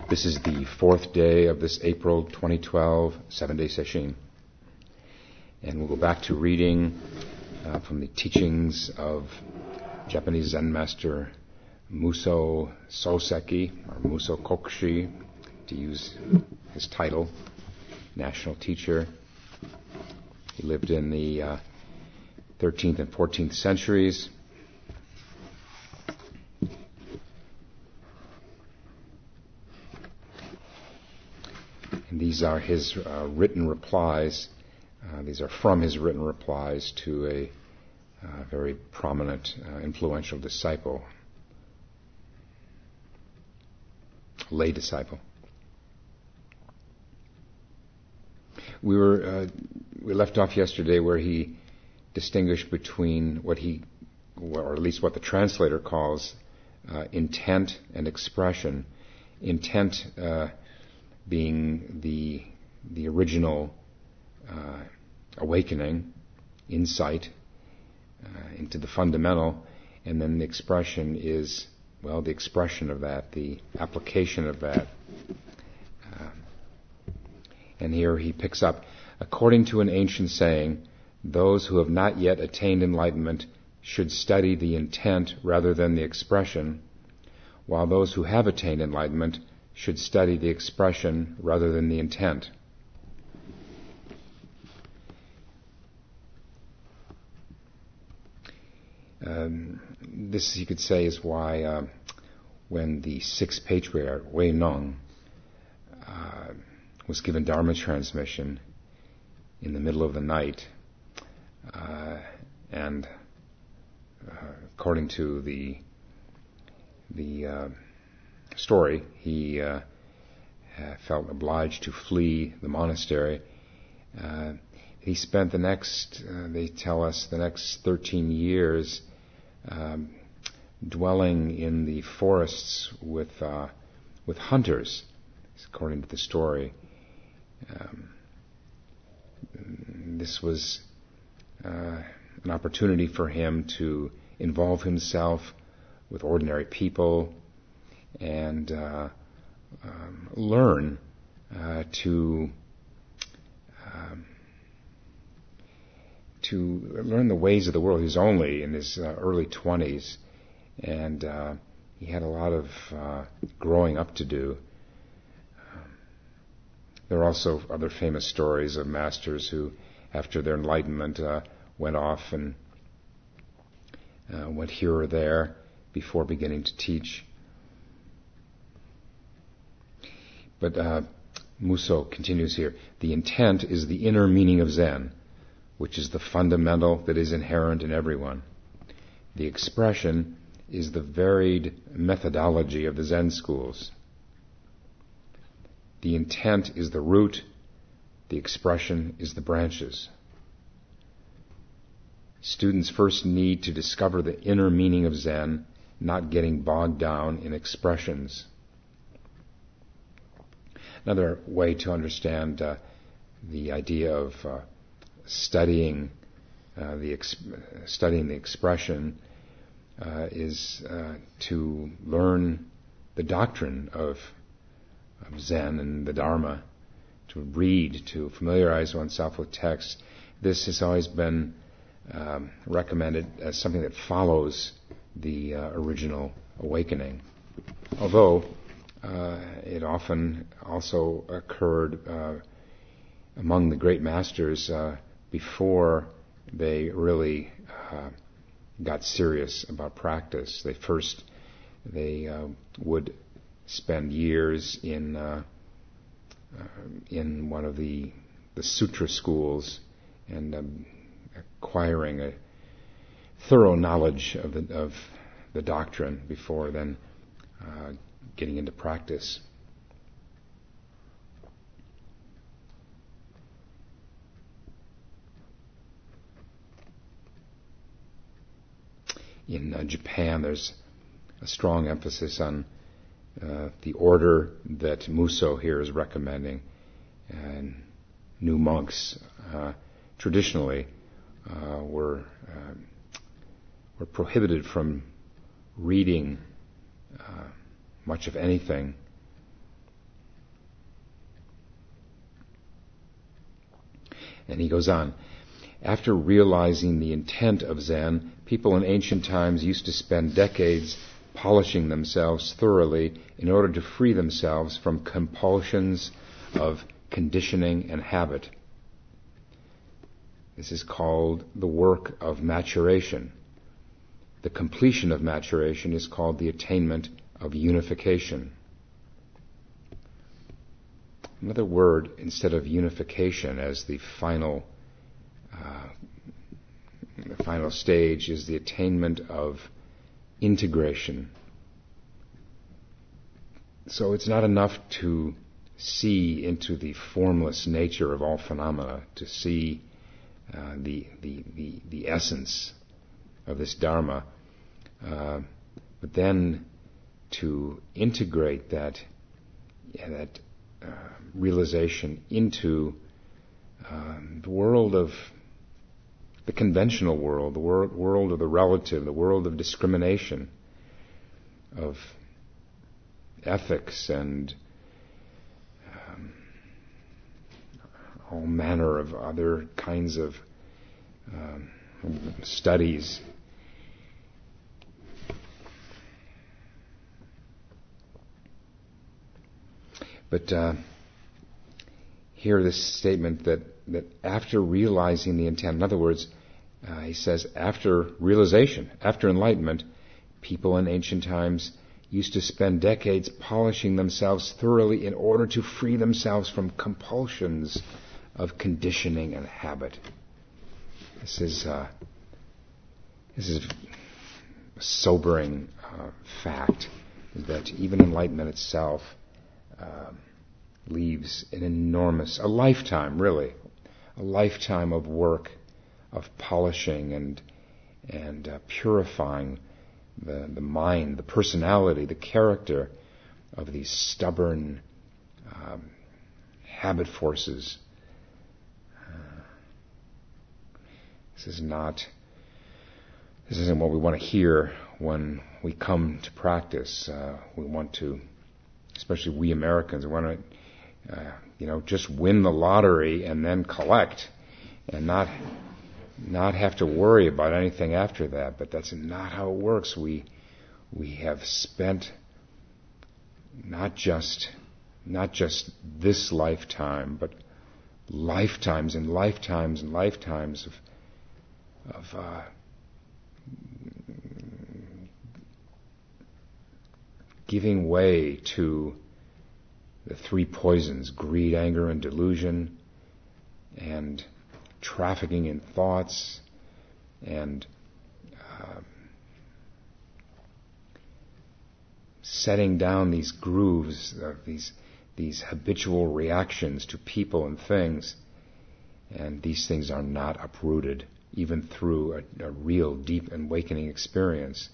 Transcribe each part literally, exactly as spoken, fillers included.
This is the fourth day of this April twenty twelve seven-day session. And we'll go back to reading uh, from the teachings of Japanese Zen master Muso Soseki, or Muso Kokushi, to use his title, national teacher. He lived in the uh, thirteenth and fourteenth centuries. And these are his uh, written replies. Uh, these are from his written replies to a uh, very prominent, uh, influential disciple, lay disciple. We were uh, we left off yesterday where he distinguished between what he, or at least what the translator calls, uh, intent and expression. Intent uh, being the the original uh, awakening, insight uh, into the fundamental, and then the expression is, well, the expression of that, the application of that. Uh, and here he picks up, according to an ancient saying, those who have not yet attained enlightenment should study the intent rather than the expression, while those who have attained enlightenment should study the expression rather than the intent. Um, this, you could say, is why uh, when the sixth patriarch, Wei Nong, uh, was given Dharma transmission in the middle of the night, uh, and uh, according to the the uh, story, he uh, felt obliged to flee the monastery. Uh, he spent the next, uh, they tell us, the next thirteen years um, dwelling in the forests with uh, with hunters, according to the story. Um, this was uh, an opportunity for him to involve himself with ordinary people and uh, um, learn uh, to um, to learn the ways of the world. He was only in his uh, early twenties, and uh, he had a lot of uh, growing up to do. Um, there are also other famous stories of masters who, after their enlightenment, uh, went off and uh, went here or there before beginning to teach. But uh, Muso continues here. The intent is the inner meaning of Zen, which is the fundamental that is inherent in everyone. The expression is the varied methodology of the Zen schools. The intent is the root, the expression is the branches. Students first need to discover the inner meaning of Zen, not getting bogged down in expressions. Another way to understand uh, the idea of uh, studying uh, the ex- studying the expression uh, is uh, to learn the doctrine of, of Zen and the Dharma, to read, to familiarize oneself with text. This has always been um, recommended as something that follows the uh, original awakening, although Uh, it often also occurred uh, among the great masters uh, before they really uh, got serious about practice. They first, they uh, would spend years in uh, uh, in one of the the sutra schools and um, acquiring a thorough knowledge of the of the doctrine before then Uh, getting into practice. In uh, Japan, there's a strong emphasis on uh, the order that Muso here is recommending. And new monks uh, traditionally uh, were uh, were prohibited from reading uh, much of anything And he goes on, after realizing the intent of Zen, people in ancient times used to spend decades polishing themselves thoroughly in order to free themselves from compulsions of conditioning and habit. This is called the work of maturation. The completion of maturation is called the attainment of unification. Another word instead of unification as the final uh, the final stage is the attainment of integration. So it's not enough to see into the formless nature of all phenomena, to see uh, the, the the the essence of this Dharma, uh, but then to integrate that yeah, that uh, realization into um, the world of the conventional world, the wor- world of the relative, the world of discrimination, of ethics and um, all manner of other kinds of um, studies. But uh, here this statement that, that after realizing the intent, in other words, uh, he says after realization, after enlightenment, people in ancient times used to spend decades polishing themselves thoroughly in order to free themselves from compulsions of conditioning and habit. This is uh, this is a sobering uh, fact that even enlightenment itself uh, leaves an enormous, a lifetime really, a lifetime of work, of polishing and and uh, purifying the the mind, the personality, the character of these stubborn um, habit forces. Uh, this is not. This isn't what we want to hear when we come to practice. Uh, we want to, especially we Americans, we want to, uh, you know, just win the lottery and then collect, and not. not have to worry about anything after that. But that's not how it works. We we have spent not just not just this lifetime, but lifetimes and lifetimes and lifetimes of of uh, giving way to the three poisons: greed, anger, and delusion, and trafficking in thoughts, and uh, setting down these grooves, uh, these these habitual reactions to people and things, and these things are not uprooted even through a, a real deep awakening experience.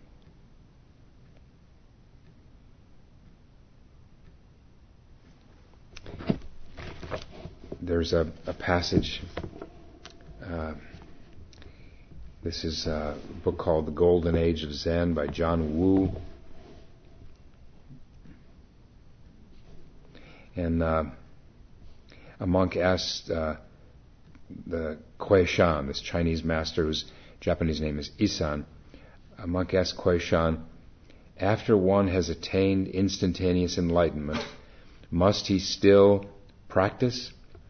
There's a, a passage. Uh, this is a book called The Golden Age of Zen by John Wu. And uh, a monk asked uh, the Kuei Shan, this Chinese master whose Japanese name is Isan, a monk asked Kuei Shan, after one has attained instantaneous enlightenment, must he still practice?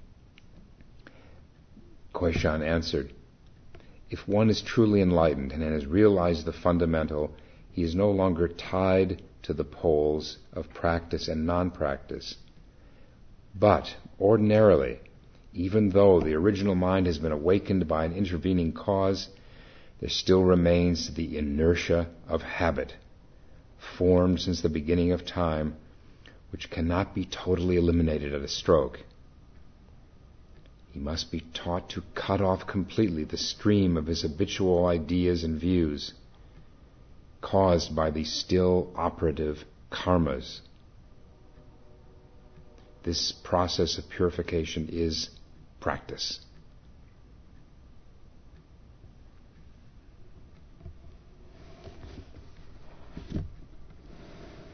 Kuei Shan answered, if one is truly enlightened and has realized the fundamental, he is no longer tied to the poles of practice and non-practice. But, ordinarily, even though the original mind has been awakened by an intervening cause, there still remains the inertia of habit, formed since the beginning of time, which cannot be totally eliminated at a stroke. He must be taught to cut off completely the stream of his habitual ideas and views, caused by the still operative karmas. This process of purification is practice.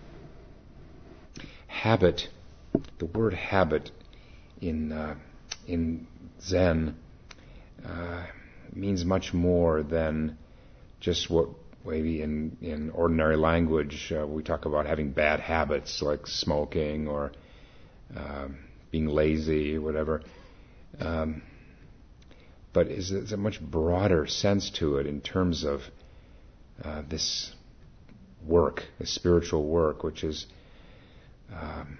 Habit, the word habit in uh, in Zen uh, means much more than just what maybe in, in ordinary language uh, we talk about having bad habits like smoking or um, being lazy or whatever. Um, but is there's a much broader sense to it in terms of uh, this work, this spiritual work, which is um,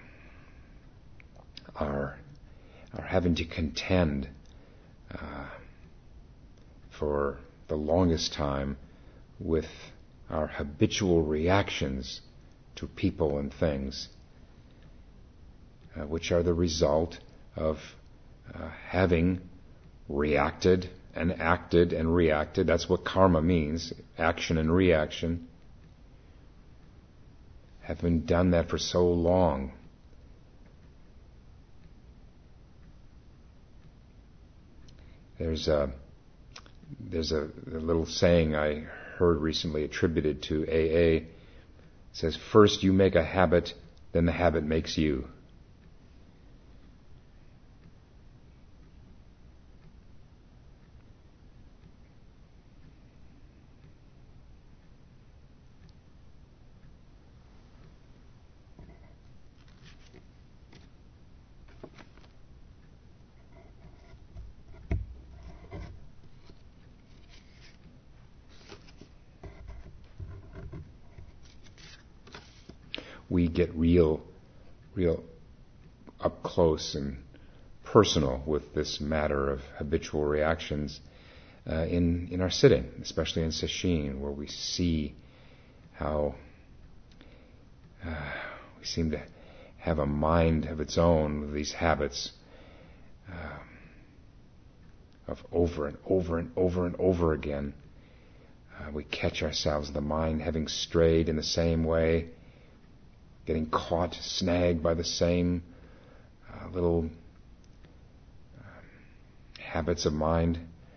our, our having to contend uh, for the longest time with our habitual reactions to people and things, uh, which are the result of uh, having reacted and acted and reacted. That's what karma means, action and reaction. Having done that for so long. There's a there's a, a little saying I heard recently attributed to A A. It says, first you make a habit, then the habit makes you. We get real, real up close and personal with this matter of habitual reactions uh, in in our sitting, especially in sesshin, where we see how uh, we seem to have a mind of its own with these habits uh, of over and over and over and over again. Uh, we catch ourselves, the mind having strayed in the same way, getting caught, snagged by the same uh, little um, habits of mind.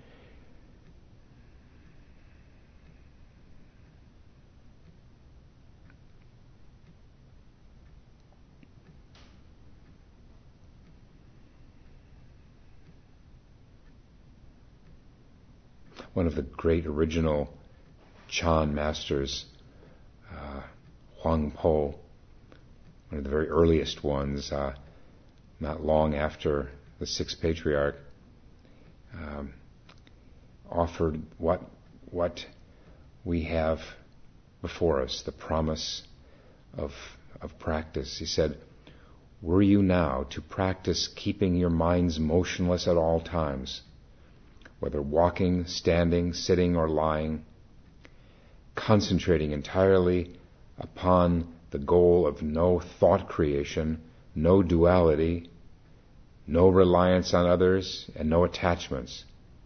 One of the great original Chan masters, uh, Huang Po, one of the very earliest ones, uh, not long after the sixth patriarch, um, offered what what we have before us, the promise of of practice. He said, were you now to practice keeping your minds motionless at all times, whether walking, standing, sitting, or lying, concentrating entirely upon the goal of no thought creation, no duality, no reliance on others, and no attachments.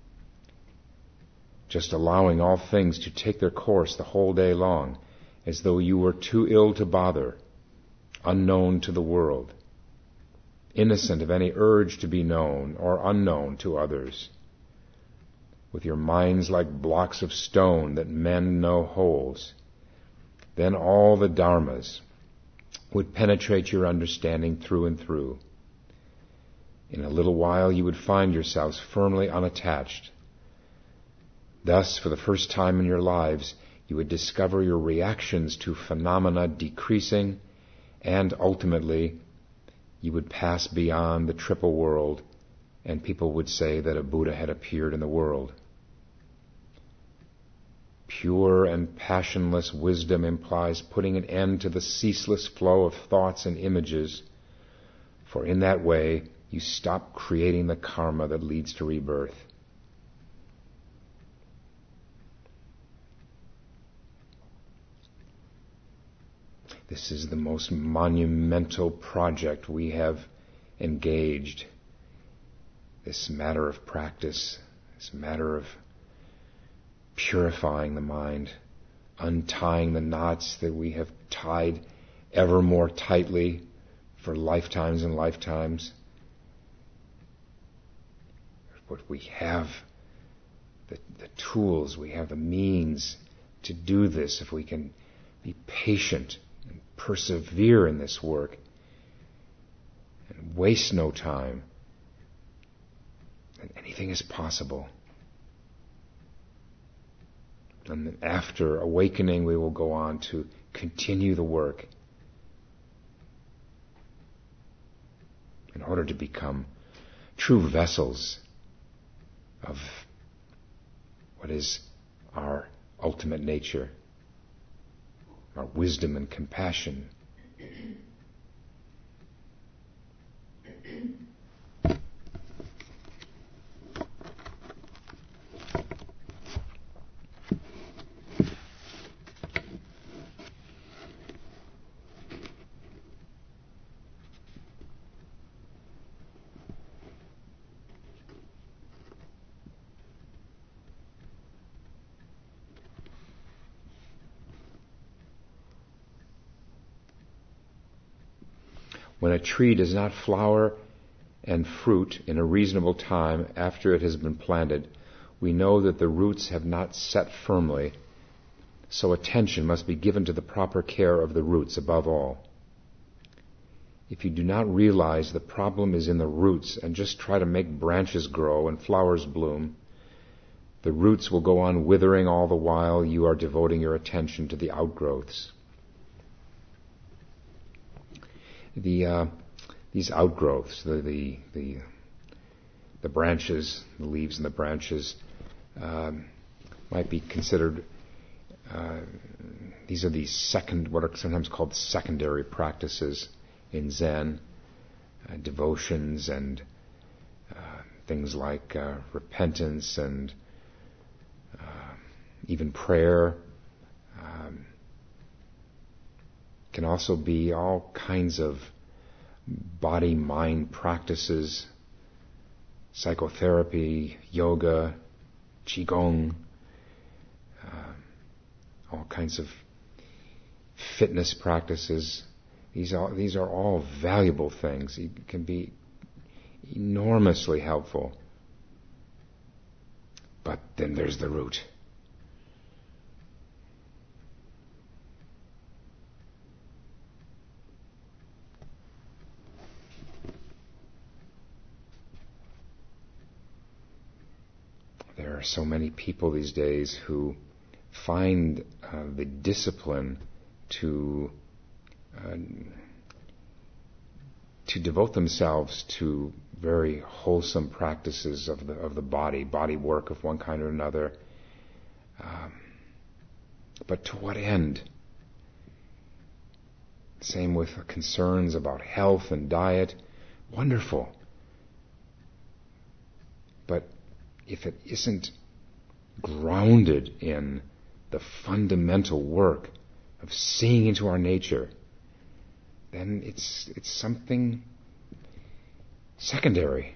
Just allowing all things to take their course the whole day long, as though you were too ill to bother, unknown to the world, innocent of any urge to be known or unknown to others, with your minds like blocks of stone that mend no holes. Then all the dharmas would penetrate your understanding through and through. In a little while you would find yourselves firmly unattached. Thus, for the first time in your lives, you would discover your reactions to phenomena decreasing, and ultimately you would pass beyond the triple world, and people would say that a Buddha had appeared in the world. Pure and passionless wisdom implies putting an end to the ceaseless flow of thoughts and images, for in that way you stop creating the karma that leads to rebirth. This is the most monumental project we have engaged. This matter of practice, this matter of purifying the mind, untying the knots that we have tied ever more tightly for lifetimes and lifetimes. But we have the, the tools, we have the means to do this if we can be patient and persevere in this work and waste no time. then anything is possible. And after awakening, we will go on to continue the work in order to become true vessels of what is our ultimate nature, our wisdom and compassion. When a tree does not flower and fruit in a reasonable time after it has been planted, we know that the roots have not set firmly, so attention must be given to the proper care of the roots above all. If you do not realize the problem is in the roots and just try to make branches grow and flowers bloom, the roots will go on withering all the while you are devoting your attention to the outgrowths. The uh, these outgrowths, the, the the the branches, the leaves and the branches, um, might be considered. Uh, these are the second, what are sometimes called secondary practices in Zen, uh, devotions and uh, things like uh, repentance and uh, even prayer. Um, can also be all kinds of body-mind practices, psychotherapy, yoga, qigong, uh, all kinds of fitness practices. These are these are all valuable things. It can be enormously helpful. But then there's the root. There are so many people these days who find uh, the discipline to uh, to devote themselves to very wholesome practices of the of the body, body work of one kind or another. Um, but to what end? Same with concerns about health and diet. Wonderful. But if it isn't grounded in the fundamental work of seeing into our nature, then it's it's something secondary.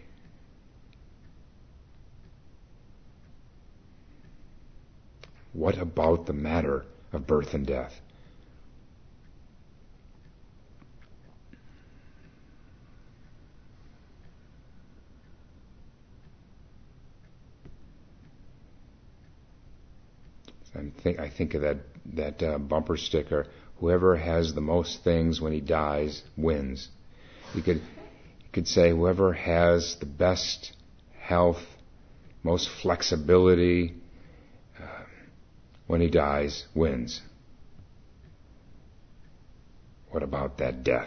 What about the matter of birth and death? I think, I think of that that uh, bumper sticker. Whoever has the most things when he dies wins. You could you could say whoever has the best health, most flexibility uh, when he dies wins. What about that death?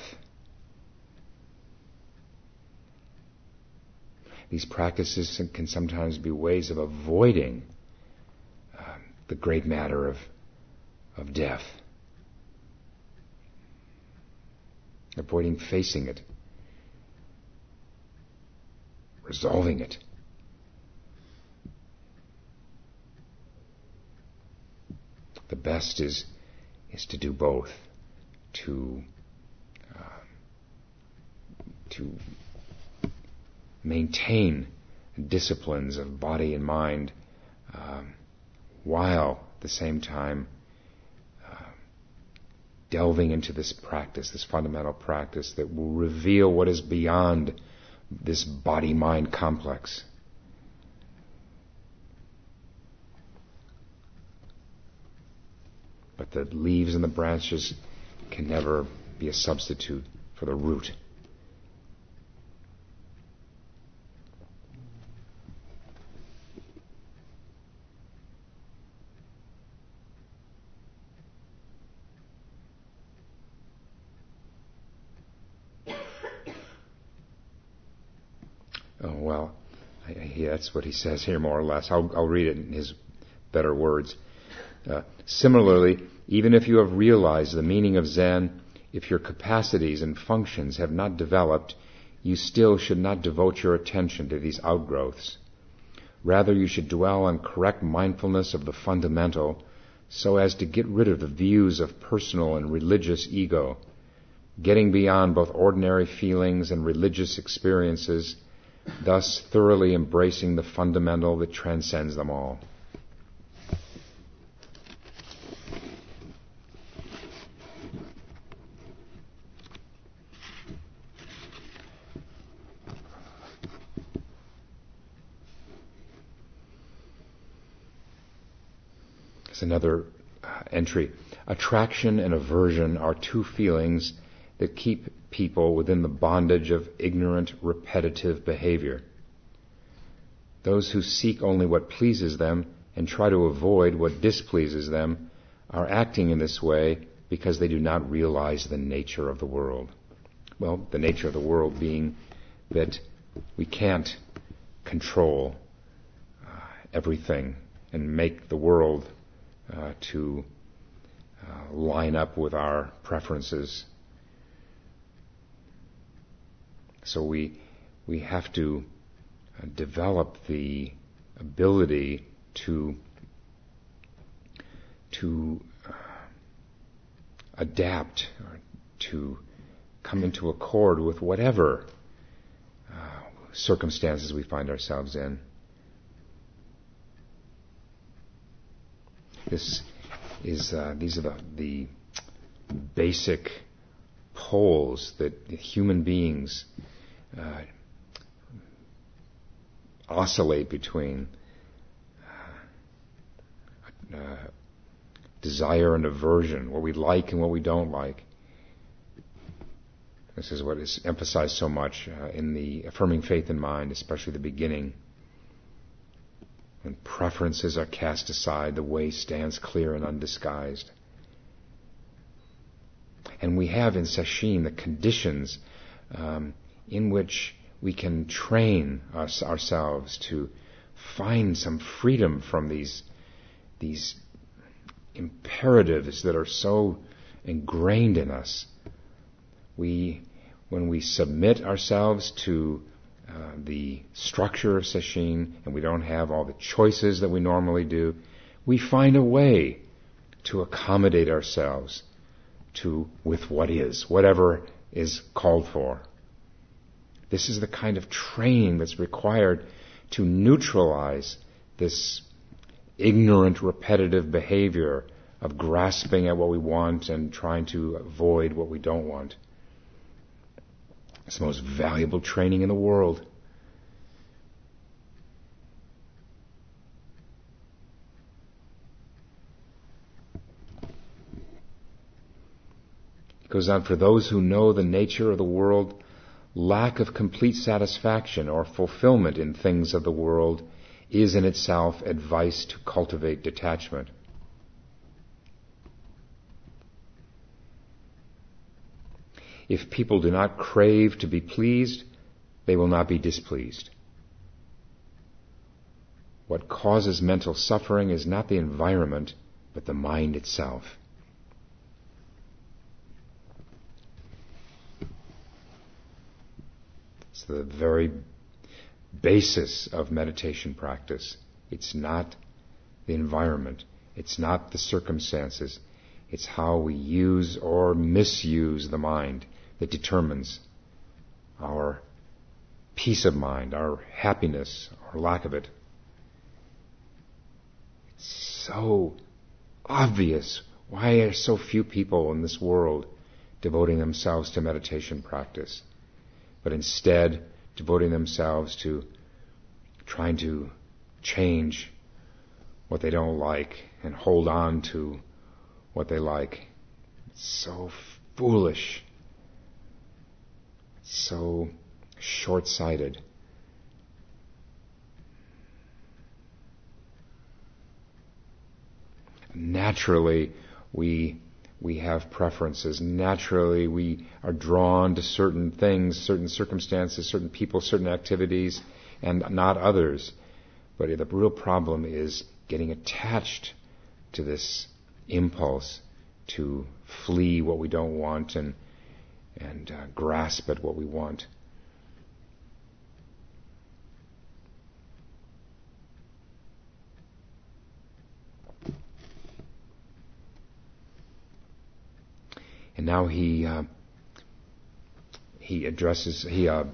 These practices can sometimes be ways of avoiding the great matter of, of death. Avoiding facing it. Resolving it. The best is, is to do both. To, uh, to maintain disciplines of body and mind, um, while at the same time uh, delving into this practice, this fundamental practice that will reveal what is beyond this body-mind complex. But the leaves and the branches can never be a substitute for the root. well, I, I, yeah, that's what he says here more or less. I'll, I'll read it in his better words. Uh, similarly, even if you have realized the meaning of Zen, if your capacities and functions have not developed, you still should not devote your attention to these outgrowths. Rather, you should dwell on correct mindfulness of the fundamental, so as to get rid of the views of personal and religious ego, getting beyond both ordinary feelings and religious experiences, thus thoroughly embracing the fundamental that transcends them all. Another uh, entry. Attraction and aversion are two feelings that keep people within the bondage of ignorant, repetitive behavior. Those who seek only what pleases them and try to avoid what displeases them are acting in this way because they do not realize the nature of the world. Well, the nature of the world being that we can't control uh, everything and make the world Uh, to uh, line up with our preferences. So we we have to uh, develop the ability to to uh, adapt or to come into accord with whatever uh, circumstances we find ourselves in. This is uh, these are the, the basic poles that human beings uh, oscillate between uh, uh, desire and aversion, what we like and what we don't like. This is what is emphasized so much uh, in the Affirming Faith in Mind, especially the beginning. When preferences are cast aside, the way stands clear and undisguised. And we have in Sesshin the conditions um, in which we can train us, ourselves to find some freedom from these, these imperatives that are so ingrained in us. We, when we submit ourselves to uh, the structure of Sesshin, and we don't have all the choices that we normally do, we find a way to accommodate ourselves to with what is, whatever is called for. This is the kind of training that's required to neutralize this ignorant, repetitive behavior of grasping at what we want and trying to avoid what we don't want. It's the most valuable training in the world. It goes on, for those who know the nature of the world, lack of complete satisfaction or fulfillment in things of the world is in itself advice to cultivate detachment. If people do not crave to be pleased, they will not be displeased. What causes mental suffering is not the environment, but the mind itself. It's the very basis of meditation practice. It's not the environment. It's not the circumstances. It's how we use or misuse the mind that determines our peace of mind, our happiness, or lack of it. It's so obvious. Why are so few people in this world devoting themselves to meditation practice, but instead devoting themselves to trying to change what they don't like and hold on to what they like? It's so foolish. So short-sighted. Naturally, we we have preferences. Naturally, we are drawn to certain things, certain circumstances, certain people, certain activities. and not others. But the real problem is getting attached to this impulse to flee what we don't want and and uh, grasp at what we want. And now he uh, he addresses he uh,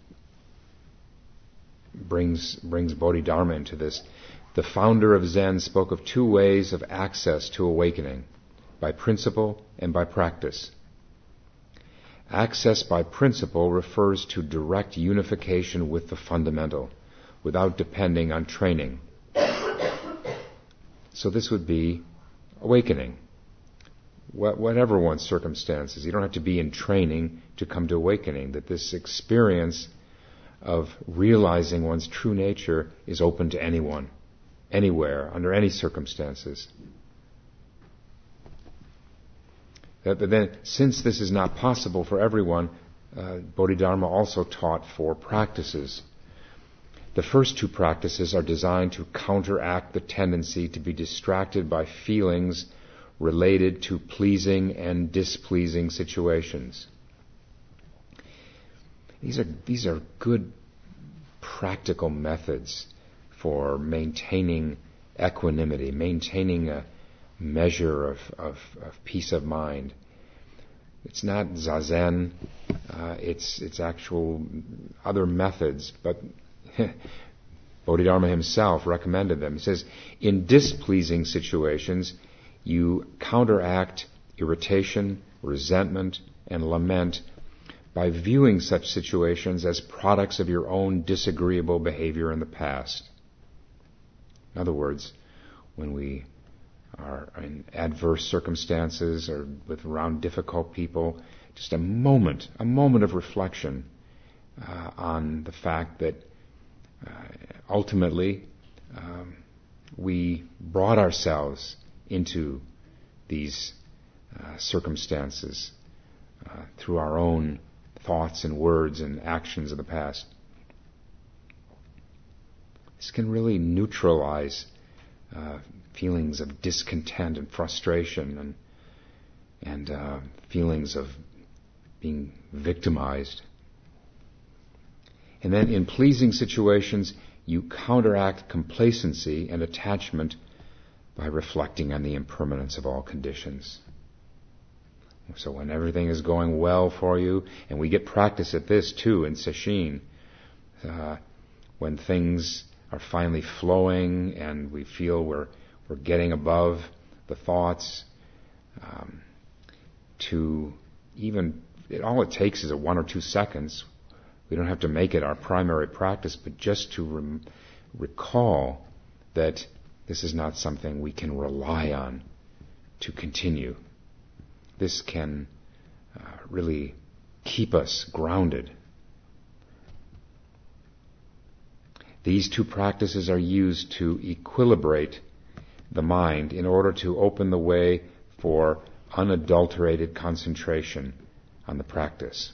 brings brings Bodhidharma into this. The founder of Zen spoke of two ways of access to awakening: by principle and by practice. Access by principle refers to direct unification with the fundamental, without depending on training. So this would be awakening. Whatever one's circumstances, you don't have to be in training to come to awakening. That this experience of realizing one's true nature is open to anyone, anywhere, under any circumstances. But then, since this is not possible for everyone, uh, Bodhidharma also taught four practices. The first two practices are designed to counteract the tendency to be distracted by feelings related to pleasing and displeasing situations. These are these are good practical methods for maintaining equanimity, maintaining a measure of, of, of peace of mind. It's not zazen, uh, it's it's actual other methods, but Bodhidharma himself recommended them. He says, in displeasing situations, you counteract irritation, resentment, and lament by viewing such situations as products of your own disagreeable behavior in the past. In other words, when we are in adverse circumstances or with around difficult people, just a moment, a moment of reflection uh, on the fact that uh, ultimately um, we brought ourselves into these uh, circumstances uh, through our own thoughts and words and actions of the past. This can really neutralize uh, feelings of discontent and frustration and and uh, feelings of being victimized. And then in pleasing situations, you counteract complacency and attachment by reflecting on the impermanence of all conditions. So when everything is going well for you, and we get practice at this too in Sesshin, uh, when things are finally flowing and we feel we're we're getting above the thoughts, um, to even, it, all it takes is a one or two seconds. We don't have to make it our primary practice, but just to rem- recall that this is not something we can rely on to continue. This can uh, really keep us grounded. These two practices are used to equilibrate the mind in order to open the way for unadulterated concentration on the practice.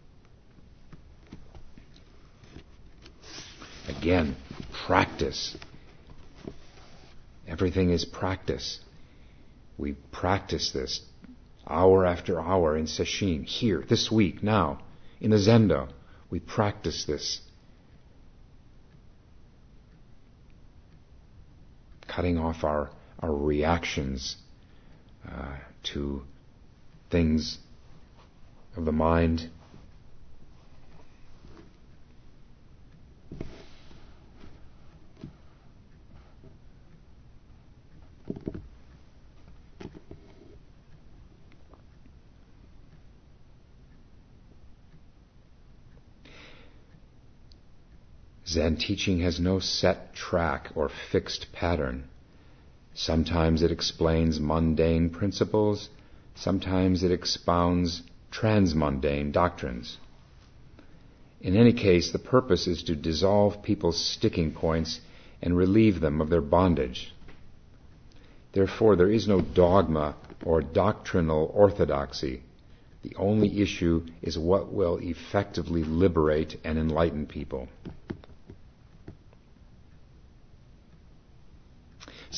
Again, practice. Everything is practice. We practice this hour after hour in Sesshin, here, this week, now, in the Zendo. We practice this. Cutting off our, our reactions uh, to things of the mind. Zen teaching has no set track or fixed pattern. Sometimes it explains mundane principles, sometimes it expounds transmundane doctrines. In any case, the purpose is to dissolve people's sticking points and relieve them of their bondage. Therefore, there is no dogma or doctrinal orthodoxy. The only issue is what will effectively liberate and enlighten people.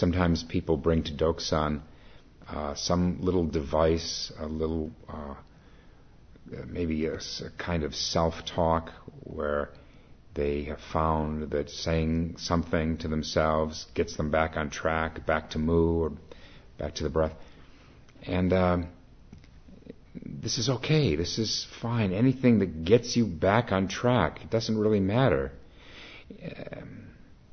sometimes people bring to Doksan uh, some little device, a little, uh, maybe a, a kind of self-talk where they have found that saying something to themselves gets them back on track, back to mu or back to the breath. And um, this is okay. This is fine. Anything that gets you back on track, it doesn't really matter. Um,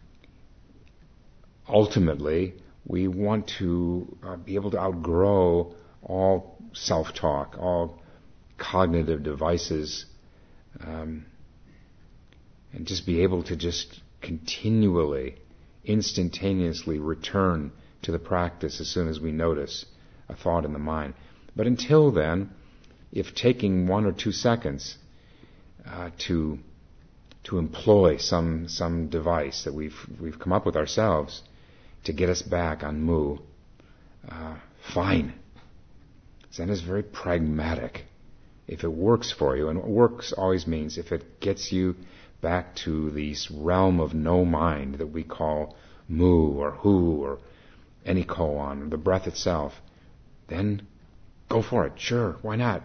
ultimately, we want to uh, be able to outgrow all self-talk, all cognitive devices, um, and just be able to just continually, instantaneously return to the practice as soon as we notice a thought in the mind. But until then, if taking one or two seconds uh, to to employ some some device that we've we've come up with ourselves to get us back on mu, uh, fine. Zen is very pragmatic. If it works for you, and works always means if it gets you back to this realm of no mind that we call mu or hu or any koan, or the breath itself, then go for it. Sure, why not?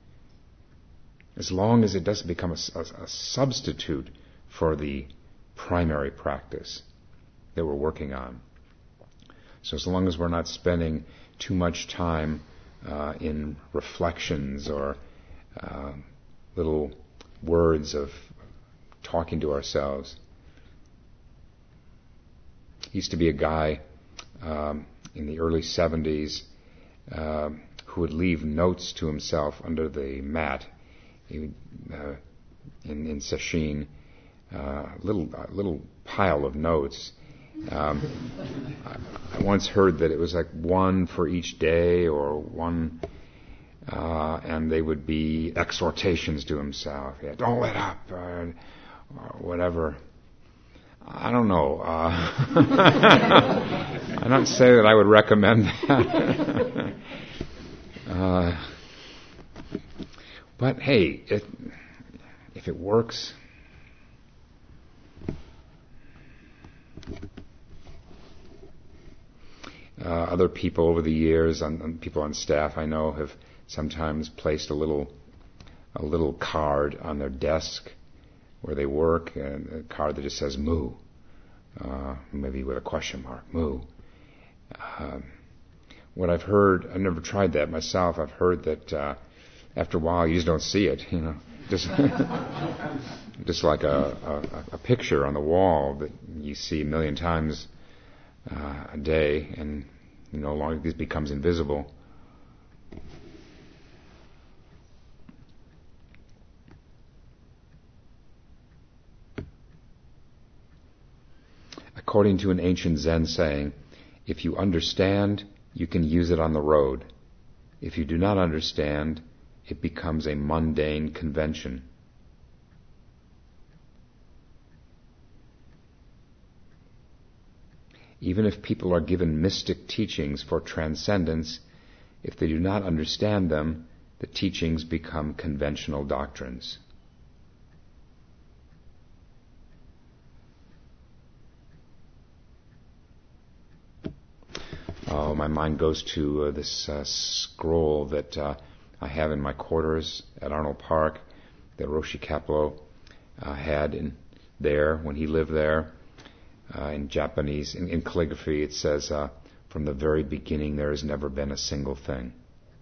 As long as it doesn't become a, a, a substitute for the primary practice that we're working on. So as long as we're not spending too much time uh, in reflections or uh, little words of talking to ourselves. Used to be a guy um, in the early seventies uh, who would leave notes to himself under the mat. He would, uh, in, in sesshin, a uh, little a little pile of notes. Um, I, I once heard that it was like one for each day, or one, uh, and they would be exhortations to himself. Yeah, don't let up, uh, or whatever. I don't know. Uh, I don't say that I would recommend that. uh, but hey, it, if it works. Uh, other people over the years, on, on people on staff I know, have sometimes placed a little a little card on their desk where they work, and a card that just says mu, uh, maybe with a question mark, mu. Um, what I've heard, I've never tried that myself, I've heard that uh, after a while you just don't see it, you know, just just like a, a, a picture on the wall that you see a million times Uh, a day, and no longer this becomes invisible. According to an ancient Zen saying, if you understand, you can use it on the road. If you do not understand, it becomes a mundane convention. Even if people are given mystic teachings for transcendence, if they do not understand them, the teachings become conventional doctrines. Oh, my mind goes to uh, this uh, scroll that uh, I have in my quarters at Arnold Park that Roshi Kapleau uh, had in there when he lived there. Uh, in Japanese, in, in calligraphy, it says, uh, from the very beginning there has never been a single thing.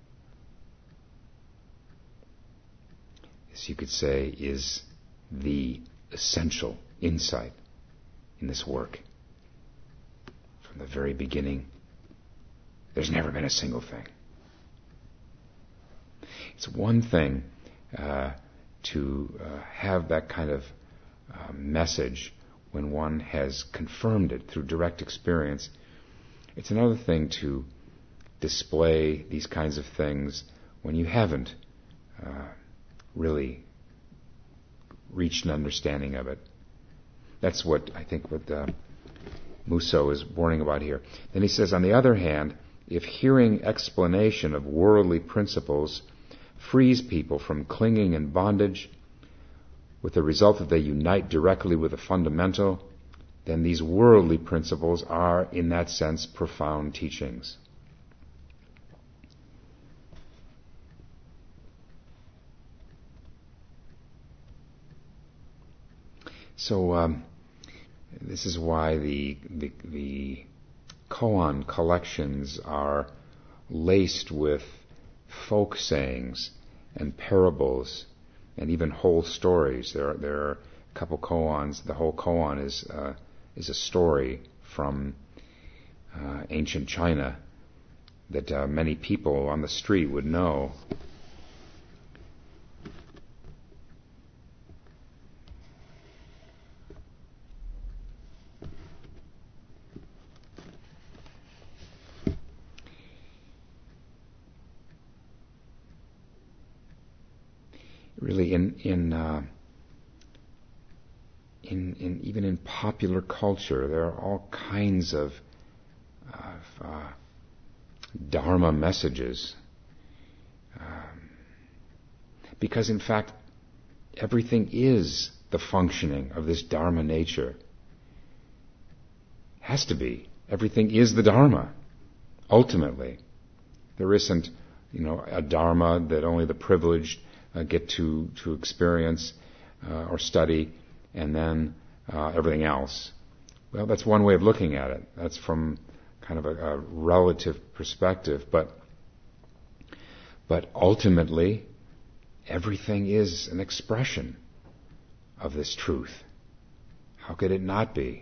This, you could say, is the essential insight in this work. From the very beginning, there's never been a single thing. It's one thing uh, to uh, have that kind of uh, message when one has confirmed it through direct experience. It's another thing to display these kinds of things when you haven't uh, really reached an understanding of it. That's what I think what uh, Musso is warning about here. Then he says, on the other hand, if hearing explanation of worldly principles frees people from clinging and bondage, with the result that they unite directly with the fundamental, then these worldly principles are, in that sense, profound teachings. So um, this is why the, the the koan collections are laced with folk sayings and parables and even whole stories. There are, there are a couple koans. The whole koan is uh, is a story from uh, ancient China that uh, many people on the street would know. Really, in in, uh, in in even in popular culture, there are all kinds of, of uh, Dharma messages, um, because in fact, everything is the functioning of this Dharma nature. Has to be. Everything is the Dharma. Ultimately, there isn't, you know, a Dharma that only the privileged Uh, get to to experience uh, or study, and then uh, everything else. Well, that's one way of looking at it. That's from kind of a, a relative perspective, but but ultimately, everything is an expression of this truth. How could it not be?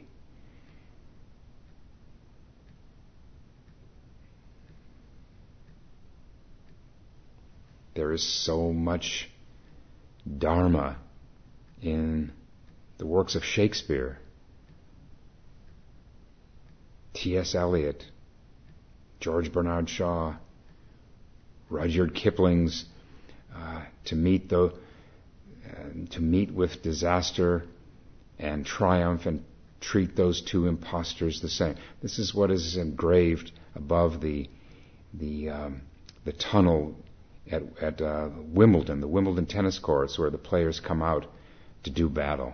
There is so much Dharma in the works of Shakespeare, T S Eliot, George Bernard Shaw, Rudyard Kipling's uh, to meet the uh, to meet with disaster and triumph and treat those two impostors the same. This is what is engraved above the the um, the tunnel at, at uh, Wimbledon, the Wimbledon tennis courts, where the players come out to do battle.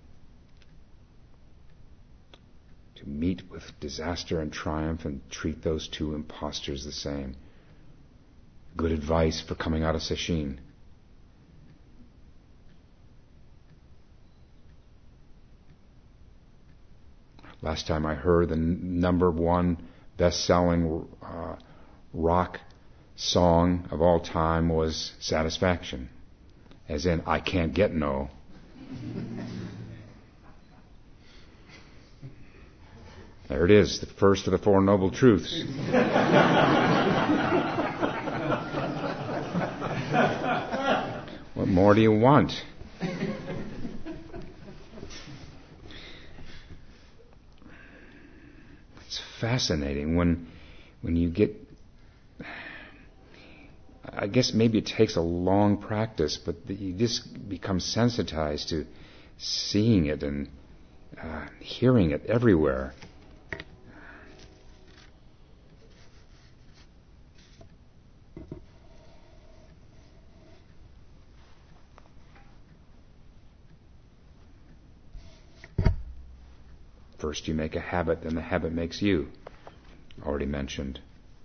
To meet with disaster and triumph and treat those two impostors the same. Good advice for coming out of Sesshin. Last time I heard, the n- number one best-selling uh, rock song of all time was Satisfaction, as in, I can't get no. There it is, the first of the Four Noble Truths. What more do you want? It's fascinating when when you get, I guess maybe it takes a long practice, but you just become sensitized to seeing it and uh, hearing it everywhere. First you make a habit, then the habit makes you. Already mentioned.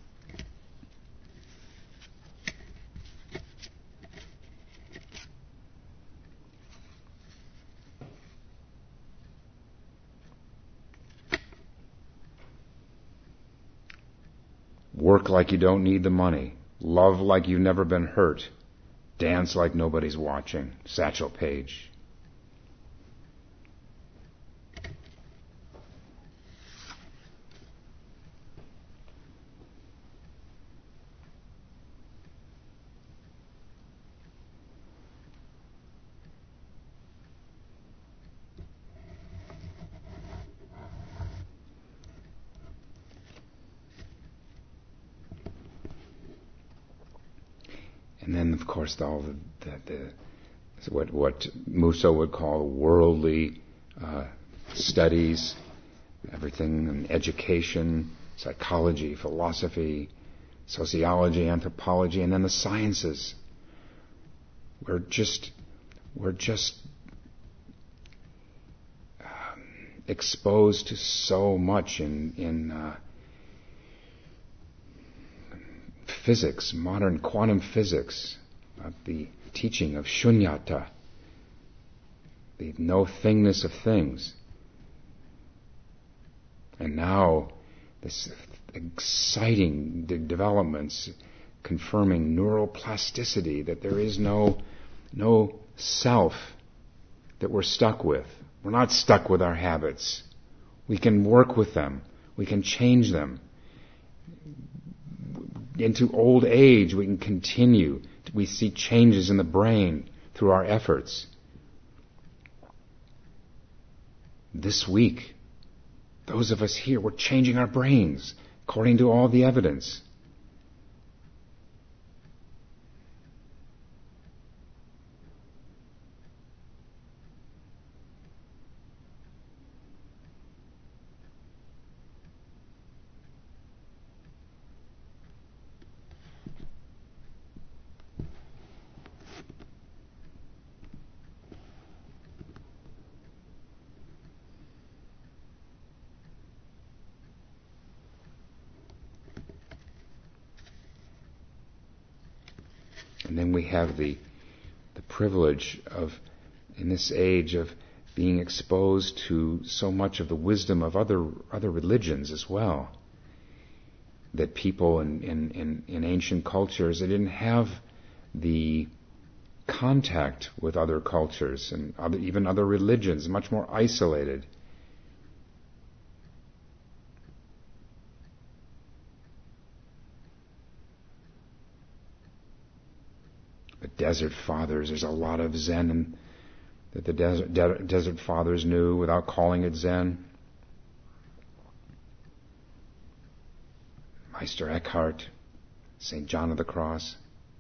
Work like you don't need the money. Love like you've never been hurt. Dance like nobody's watching. Satchel Paige. And then, of course, all the, the, the what what Musso would call worldly uh, studies, everything in education, psychology, philosophy, sociology, anthropology, and then the sciences. We're just we're just um, exposed to so much in, in uh, physics, modern quantum physics, uh, the teaching of shunyata, the no-thingness of things. And now this exciting de- developments confirming neuroplasticity, that there is no, no self that we're stuck with. We're not stuck with our habits. We can work with them. We can change them. Into old age, we can continue. We see changes in the brain through our efforts. This week, those of us here, we're changing our brains according to all the evidence. And then we have the the privilege of, in this age, of being exposed to so much of the wisdom of other other religions as well. That people in, in, in, in ancient cultures, they didn't have the contact with other cultures and other, even other religions, much more isolated. The Desert Fathers, there's a lot of Zen in, that the desert, de- Desert Fathers knew without calling it Zen. Meister Eckhart, Saint John of the Cross.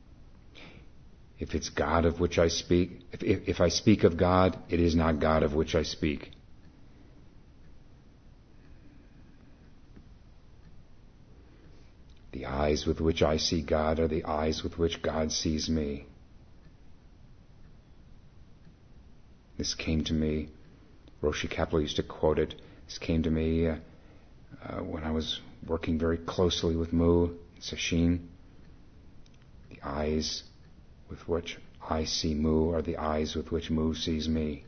If it's God of which I speak, if, if, if I speak of God, it is not God of which I speak. The eyes with which I see God are the eyes with which God sees me. This came to me, Roshi Kapleau used to quote it, this came to me uh, uh, when I was working very closely with Mu, Sesshin. The eyes with which I see Mu are the eyes with which Mu sees me.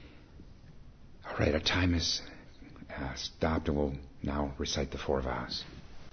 All right, our time is uh, stopped, and we'll now recite the four vows.